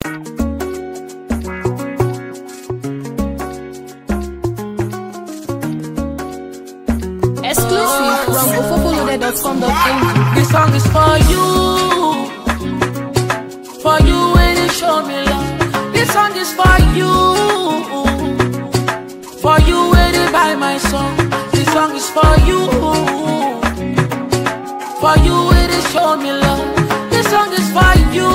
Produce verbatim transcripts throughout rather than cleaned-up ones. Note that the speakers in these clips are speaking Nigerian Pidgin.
Exclusive from ofofolude dot com dot n g. This song is for you, for you when you show me love. This song is for you, for you when you buy my song. This song is for you, for you when you show me love. This song is for you,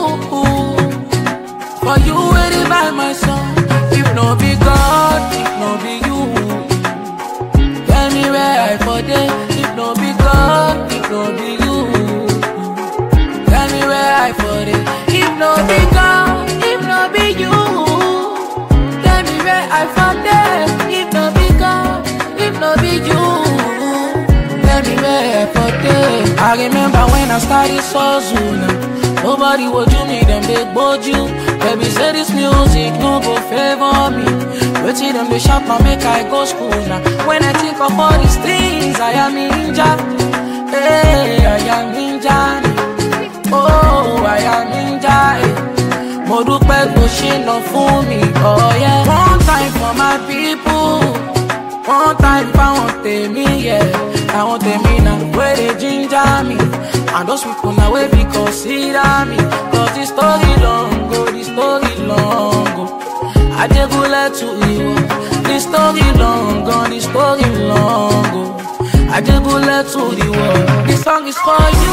for you when you buy my song. If no be God, if no be you, tell me where I for day. If no be God, if no be you, tell me where I for day. If no be God, if no be you, tell me where I for day. If no be God, if no be you, tell me where I for day. I remember when I started Sozuna. Nobody would do me, them big bold you. Baby say this music no go favor me. Wait till them they shout my make I go school now. When I think of all these things, I am ninja. Hey, I am ninja. Oh, I am ninja. Hey. Mo dúpẹ́ tó ṣe lọ fún mi. Oh yeah. One time for my people. One time for tèmi, yeah. I want tèmi now where they ginger me. And those people now way be consider me. Cause the story long go, the story long go. I just go let to you. The story long go, the story long go. I just go let to the world. This song is for you,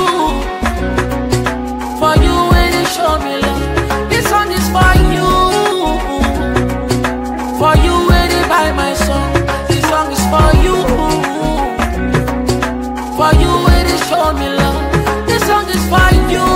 for you when you show me love. This song is for you, for you when you buy my song. This song is for you, for you when you show me love. This song is for you,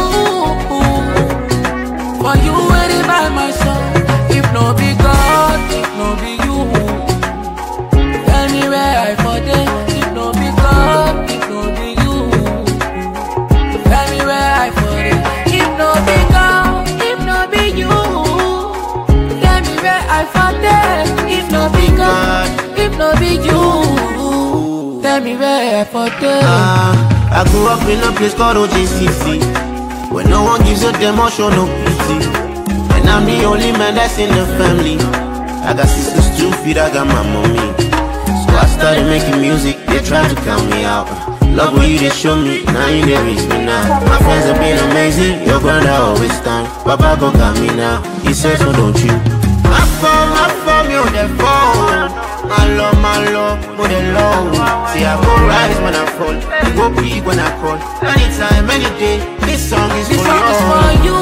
for you when you buy my song. If no be God, if no be you, tell me where I for day. If no be God, if no be you, tell me where I for day. If no be God, if no be you, tell me where I for day. If no be God, if no be you, tell me where I for day. Uh, I grew up in a place called O J C C, where no one gives a damn or show no pity. And I'm the only man that's in the family. I got sisters two feet, I got my mommy. So I started making music, they tried to count me out. Love what you did show me, now you didn't reach me now. My friends have been amazing, your brother always stand. Baba go got me now, he says so don't you. My phone, my phone, you the phone. My love, my love, more than love. See I go rise when I fall, I go big when I call. Anytime, any day, this song is This for song you. is for you,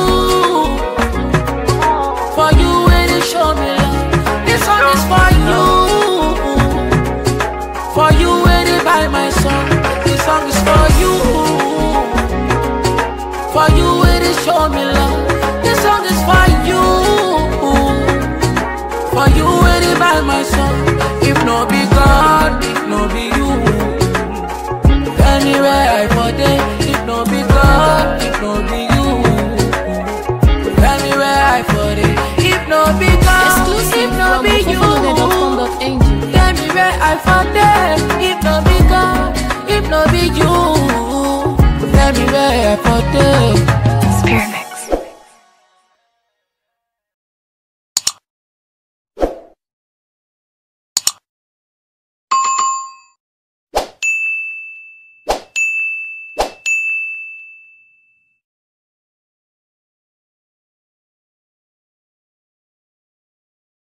for you when you show me love. This song is for you, for you when you buy my song. This song is for you, for you when you show me love. This song is for you, for you when you buy my song. If no be God, if no be you, tell me where I for day. If no be God, if no be you, tell me where I for day. If no be God, Exclusive if no from be you, ofofolude dot com dot n g. tell me where I for day.